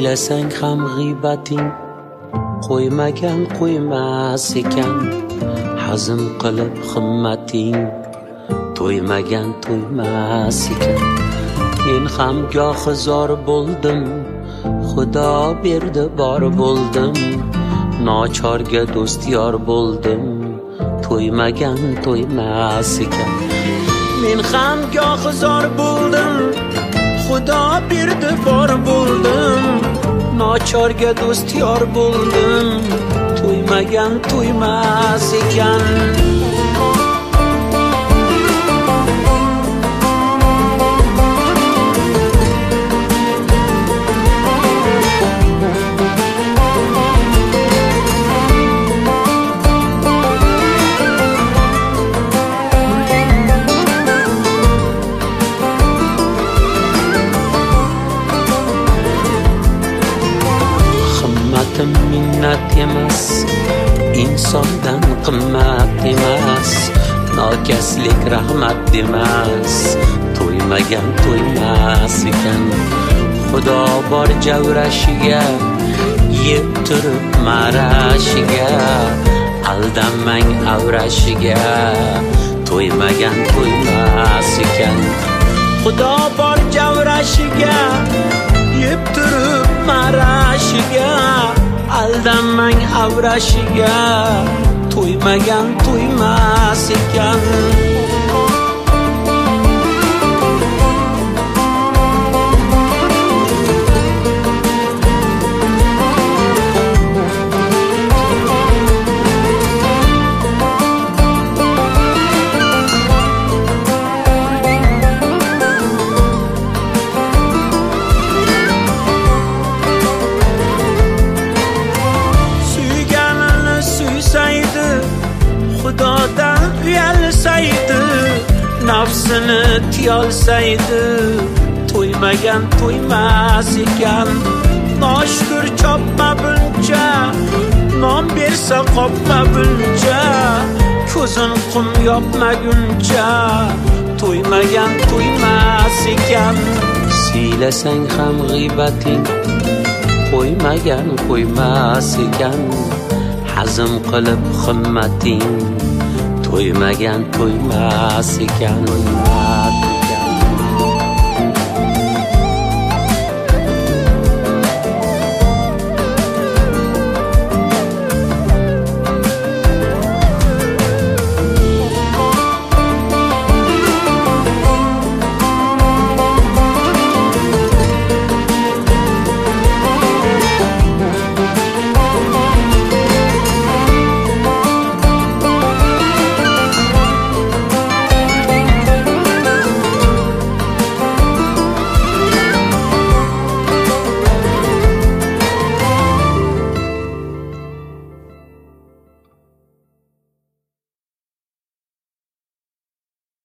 siylasang ham g'iybating qo'ymagan qo'ymas ekan. Hazm qilib himmating to'ymagan to'ymas ekan. Men ham gohi zor bo'ldim, Xudo berdi bor bo'ldim. Nochorga do'st yor bo'ldim, to'ymagan to'ymas ekan. Men ham gohi zor bo'ldim, Xudo berdi bor bo'ldim. Nochorga do'st yor bo'ldim, to'ymagan to'ymas ekan. Minnat emas, insondan qimmat emas. Nokaslik rahmat demas, to'ymagan to'ymas ekan. Xudo bor javrashiga, yeb turib marashiga. Aldanmang avrashiga, to'ymagan to'ymas ekan. Xudo bor javrashiga, yeb turib marashiga. Aldanmang avrashiga, to'ymagan to'ymas ekan. Xudodan uyalsaydi, nafsini tiyolsaydi, to'ymagan to'ymas ekan. Noshkur chopma buncha, non bersa qopma buncha. Ko'zin qum yopmaguncha, to'ymagan to'ymas ekan. Siylasang ham g'iybating qo'ymagan qo'ymas ekan. Hazm qilib himmating to'ymagan to'ymas ekan.